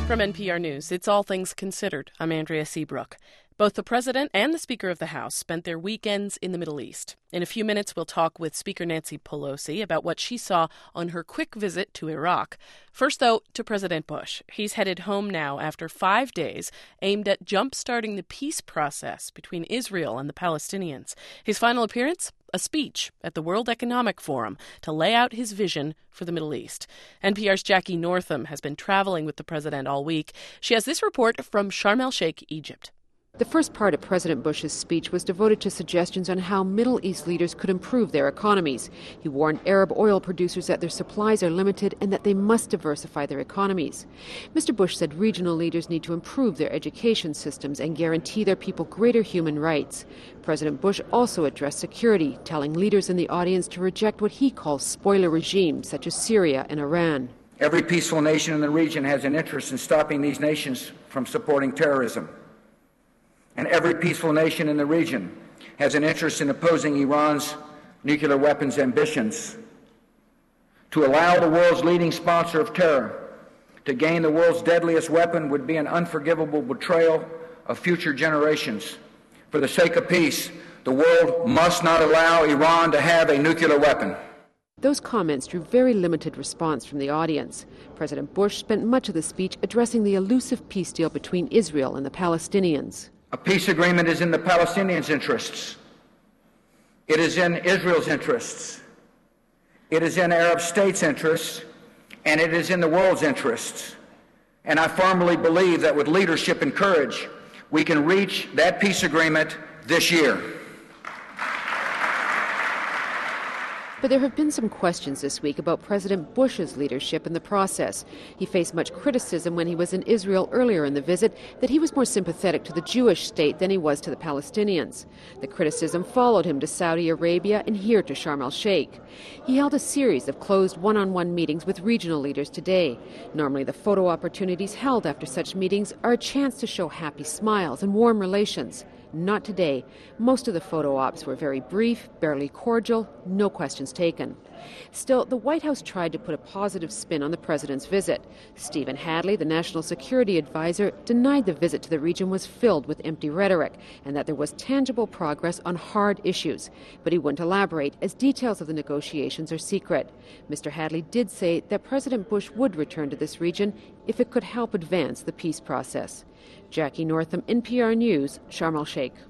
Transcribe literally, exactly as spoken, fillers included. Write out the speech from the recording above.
From N P R News, it's All Things Considered. I'm Andrea Seabrook. Both the President and the Speaker of the House spent their weekends in the Middle East. In a few minutes, we'll talk with Speaker Nancy Pelosi about what she saw on her quick visit to Iraq. First, though, to President Bush. He's headed home now after five days aimed at jump-starting the peace process between Israel and the Palestinians. His final appearance? A speech at the World Economic Forum to lay out his vision for the Middle East. N P R's Jackie Northam has been traveling with the president all week. She has this report from Sharm el-Sheikh, Egypt. The first part of President Bush's speech was devoted to suggestions on how Middle East leaders could improve their economies. He warned Arab oil producers that their supplies are limited and that they must diversify their economies. Mister Bush said regional leaders need to improve their education systems and guarantee their people greater human rights. President Bush also addressed security, telling leaders in the audience to reject what he calls spoiler regimes such as Syria and Iran. Every peaceful nation in the region has an interest in stopping these nations from supporting terrorism. And every peaceful nation in the region has an interest in opposing Iran's nuclear weapons ambitions. To allow the world's leading sponsor of terror to gain the world's deadliest weapon would be an unforgivable betrayal of future generations. For the sake of peace, the world must not allow Iran to have a nuclear weapon. Those comments drew very limited response from the audience. President Bush spent much of the speech addressing the elusive peace deal between Israel and the Palestinians. A peace agreement is in the Palestinians' interests. It is in Israel's interests. It is in Arab states' interests, and it is in the world's interests. And I firmly believe that with leadership and courage, we can reach that peace agreement this year. But there have been some questions this week about President Bush's leadership in the process. He faced much criticism when he was in Israel earlier in the visit that he was more sympathetic to the Jewish state than he was to the Palestinians. The criticism followed him to Saudi Arabia and here to Sharm el-Sheikh. He held a series of closed one-on-one meetings with regional leaders today. Normally the photo opportunities held after such meetings are a chance to show happy smiles and warm relations. Not today. Most of the photo ops were very brief, barely cordial, no questions taken. Still, the White House tried to put a positive spin on the president's visit. Stephen Hadley, the national security advisor, denied the visit to the region was filled with empty rhetoric and that there was tangible progress on hard issues. But he wouldn't elaborate, as details of the negotiations are secret. Mister Hadley did say that President Bush would return to this region if it could help advance the peace process. Jackie Northam, N P R News, Sharm el-Sheikh.